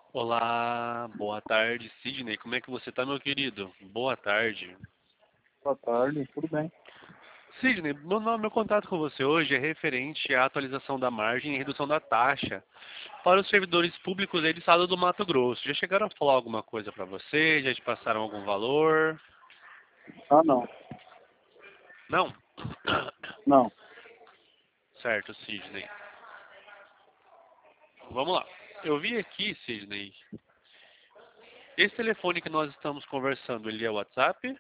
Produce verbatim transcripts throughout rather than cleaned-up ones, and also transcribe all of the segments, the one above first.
Olá, boa tarde, Sidney. Como é que você tá, meu querido? Boa tarde. Boa tarde, tudo bem? Sidney, meu, nome- meu contato com você hoje é referente à atualização da margem e redução da taxa para os servidores públicos aí do estado do Mato Grosso. Já chegaram a falar alguma coisa para você? Já te passaram algum valor? Ah, não, Não? não. Certo, Sidney. Vamos lá. Eu vi aqui, Sidney. Esse telefone que nós estamos conversando, ele é o WhatsApp?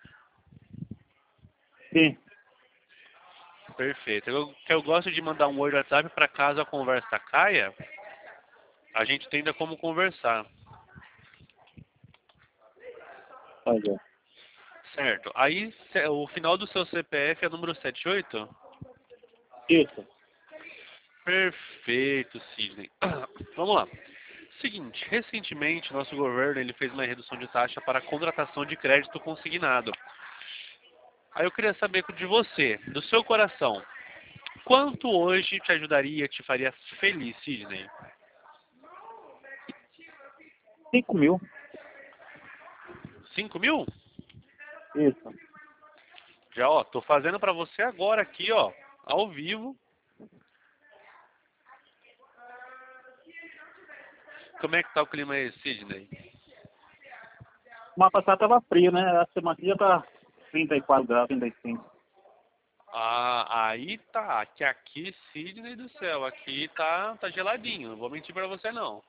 Sim, Perfeito. Eu, que eu gosto de mandar um oi no WhatsApp para caso a conversa caia, a gente tenha como conversar. olha. Certo. Aí ce- o final do seu C P F é número setenta e oito? Isso. Perfeito, Sidney. Vamos lá. Seguinte, recentemente nosso governo ele fez uma redução de taxa para a contratação de crédito consignado. Aí eu queria saber de você, do seu coração, quanto hoje te ajudaria, te faria feliz, Sidney? Cinco mil. Cinco mil? Isso. Já, ó, tô fazendo para você agora aqui, ó, ao vivo. Como é que tá o clima aí, Sidney? Semana passada tava frio, né? Essa semana aqui já tá trinta e quatro graus, trinta e cinco. Ah, aí tá, que aqui, Sidney do céu, aqui tá, tá geladinho, não vou mentir pra você não.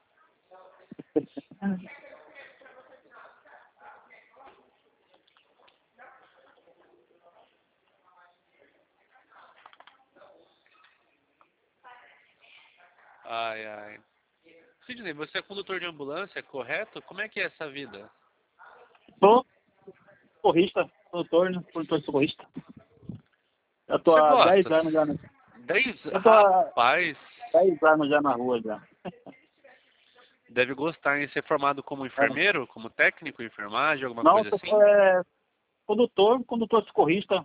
Ai, ai. Sidney, você é condutor de ambulância, correto? Como é que é essa vida? Sou socorrista, doutor, né? Produtor socorrista. Eu tô Você há dez gosta? anos já, né? Dez? Eu tô há Rapaz, dez anos já na rua já. deve gostar em ser formado como É. enfermeiro, como técnico em enfermagem, alguma Não, coisa eu assim? sou é, condutor, condutor socorrista.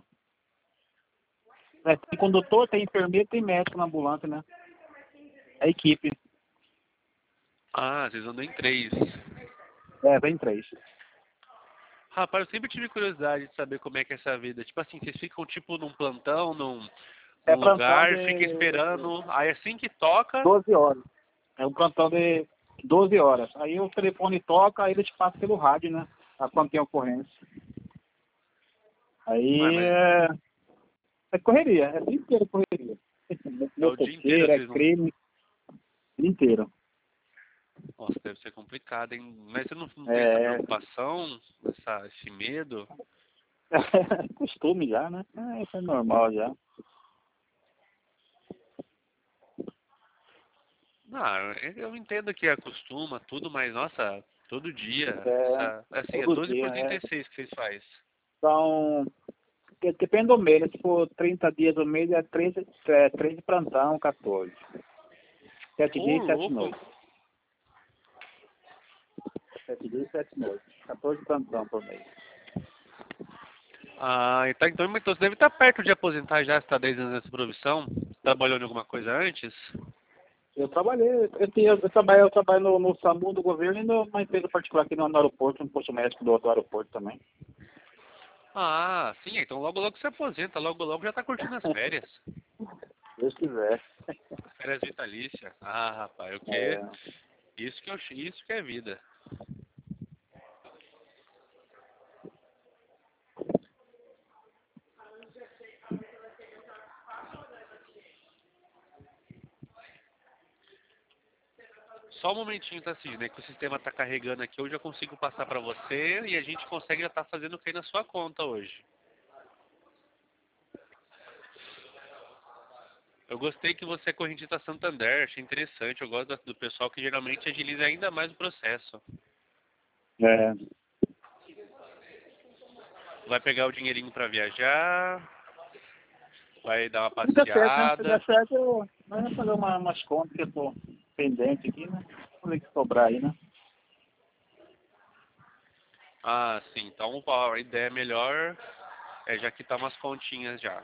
É, tem condutor, tem enfermeiro, tem médico na ambulância, né? É equipe. Ah, vocês andam em três. É, vem três. Rapaz, eu sempre tive curiosidade de saber como é que é essa vida. Tipo assim, vocês ficam tipo num plantão, num, É num plantão lugar, fica de esperando, aí assim que toca. doze horas. É um plantão de doze horas. Aí o telefone toca, aí eles passam pelo rádio, né? A quando tem ocorrência. Ué, Aí mas é, é correria, é o dia inteiro correria. é o dia inteiro, Motoqueiro, é vocês não. crime, o dia inteiro. Nossa, deve ser complicado, hein? Mas você não, não tem essa É, preocupação, essa, esse medo? é costume já, né? É, isso é normal já. Não, eu eu entendo que acostuma tudo, mas nossa, todo dia. É, Essa, assim, é todo doze dia. por trinta É. e seis que vocês fazem. Então, de- depende do mês, né? Se for trinta dias do mês, é treze, é treze plantão, quatorze. Sete Ô, dias e sete louco! noites. Sete dias e sete noites. quatorze plantão por mês. Ah, então, então, então você deve estar perto de aposentar já, você está dez anos nessa profissão. Trabalhou em alguma coisa antes? Eu trabalhei, eu, tinha, eu trabalho, eu trabalho no, no SAMU do governo e numa empresa particular aqui no, no aeroporto, no posto médico do, do aeroporto também. Ah, sim, então logo logo você aposenta, logo logo já está curtindo as férias. Se Deus quiser. Férias vitalícias. Ah, rapaz, o quê? É, Isso que, eu, isso que é vida. Só um momentinho, tá assim, né? Que o sistema tá carregando aqui. Hoje eu consigo passar para você e a gente consegue já estar fazendo o que na sua conta hoje. Eu gostei que você é correntista Santander, achei interessante. Eu gosto do pessoal que geralmente agiliza ainda mais o processo. é, Vai pegar o dinheirinho para viajar, vai dar uma se der certo, né? Se passeada. der certo, eu vou fazer uma, umas contas que eu tô pendente aqui, né? Vamos ver o que sobrar aí, né? Ah, sim. Então a ideia melhor é já quitar umas continhas já.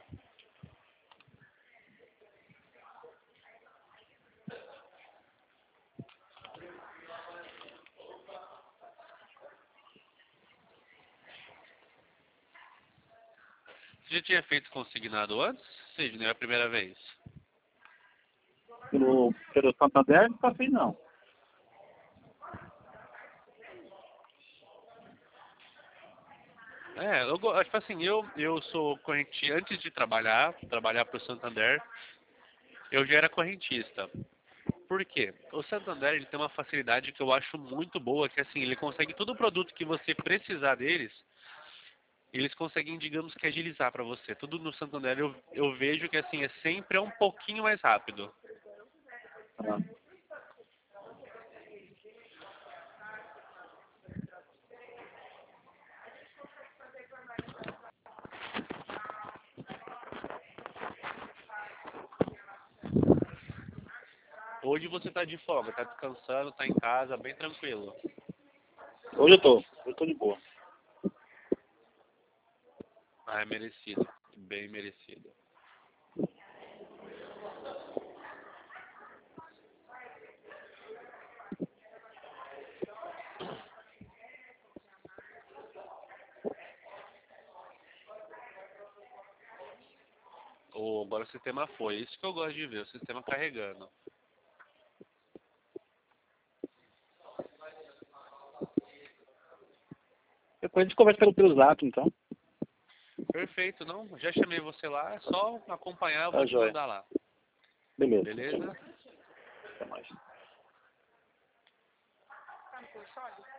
Já tinha feito consignado antes, Sidney, é a primeira vez? Pelo, pelo Santander, não passei não. É, eu, go- tipo assim, eu, eu sou corrente, antes de trabalhar, trabalhar para o Santander, eu já era correntista. Por quê? O Santander ele tem uma facilidade que eu acho muito boa, que assim, ele consegue todo o produto que você precisar deles, eles conseguem, digamos que agilizar para você. Tudo no Santander eu, eu vejo que assim, é sempre é um pouquinho mais rápido. Ah. Hoje você tá de folga, tá descansando, tá em casa, bem tranquilo. Hoje eu tô, hoje eu tô de boa. Ah, é merecido, bem merecido. Oh, agora o sistema foi, isso que eu gosto de ver, o sistema carregando. Depois a gente conversa pelo, pelo zap, então. Perfeito, não? Já chamei você lá, é só acompanhar, eu vou Tá te joia. mandar lá. Beleza. Beleza? Até mais.